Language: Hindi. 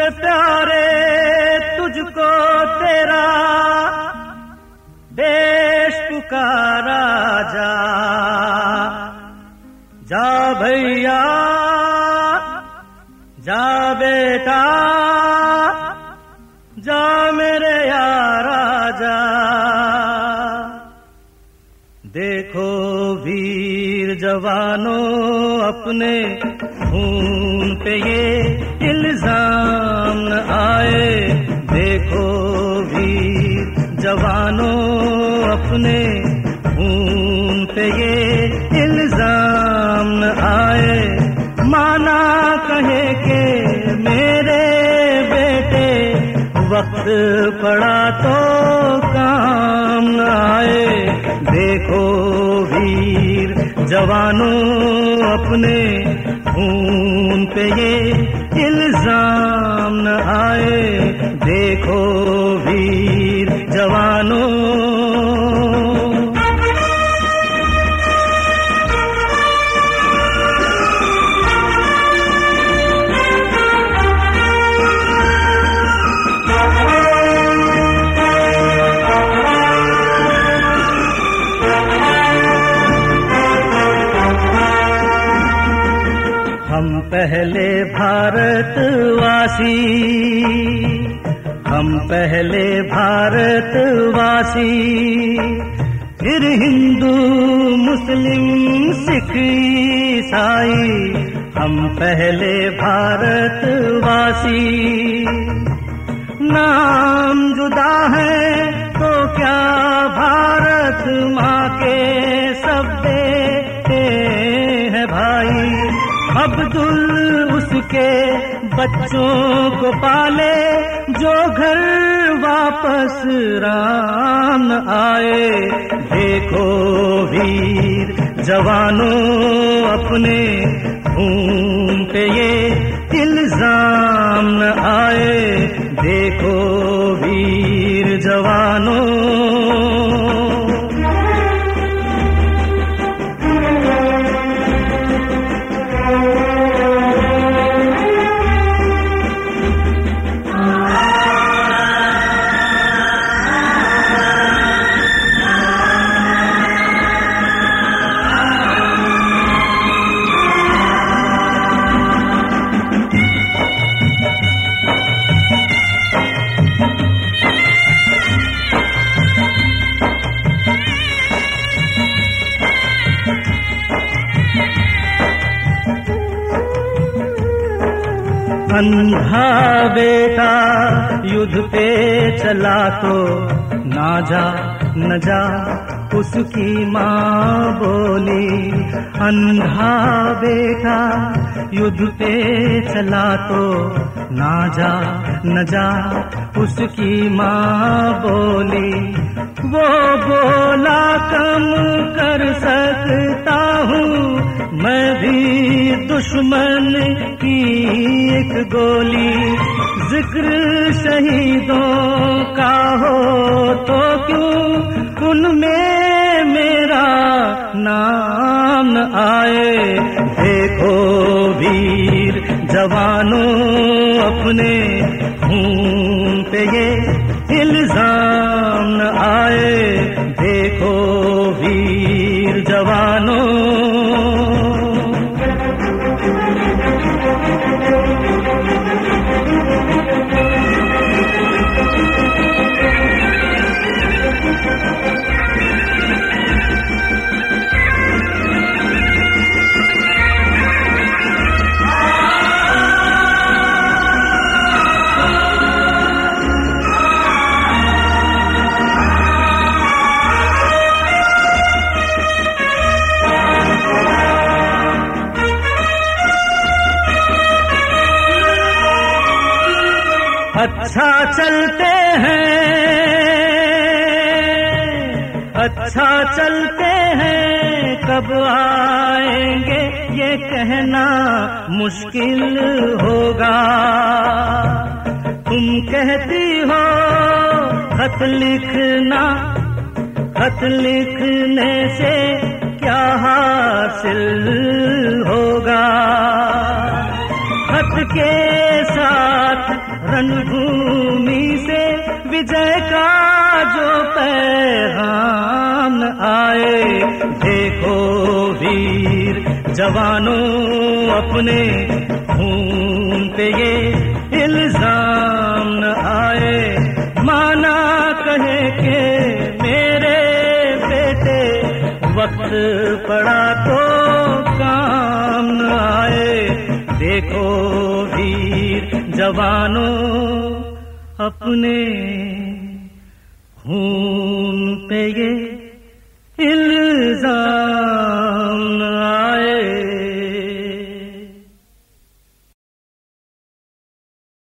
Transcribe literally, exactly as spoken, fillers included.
से प्यारे तुझको तेरा देश पुकारा, जा जा भैया जा बेटा जा मेरे यारा जा। देखो वीर जवानों अपने खून पे ये इल्जाम न आए। देखो वीर जवानों अपने खून पे ये इल्जाम न आए। माना कहे के मेरे बेटे वक्त पड़ा तो काम न आए। देखो वीर जवानों अपने खून पे ये इल्जाम न आए। देखो वीर जवानों। हम पहले भारतवासी, हम पहले भारतवासी, फिर हिंदू मुस्लिम सिख ईसाई। हम पहले भारतवासी। नाम जुदा है तो क्या भारत माँ के सब बेटे हैं भाई। अब्दुल उसके बच्चों को पाले जो घर वापस राम आए। देखो वीर जवानों अपने खून पे ये इल्जाम न आए। देखो वीर जवानों। अंधा बेटा युद्ध पे चला तो ना जा न जा उसकी माँ बोली। अंधा बेटा युद्ध पे चला तो ना जा न जा उसकी माँ बोली। वो बोला कम कर सकता हूँ मैं भी दुश्मन की एक गोली। जिक्र शहीदों का हो तो क्यों उनमें मेरा नाम न आए। देखो वीर जवानों अपने खून पे ये इल्जाम न आए। देखो वीर जवानों। अच्छा चलते हैं, अच्छा चलते हैं, कब आएंगे ये कहना मुश्किल होगा। तुम कहती हो खत लिखना, खत लिखने से क्या हासिल होगा। खत के साथ रणभूमि से विजय का जो पैगाम आए। देखो वीर जवानों अपने खून पे ये इल्जाम न आए। माना कहे के मेरे बेटे वक्त पड़ा तो काम न आए। देखो वीर जवानों अपने खून पे ये इल्जाम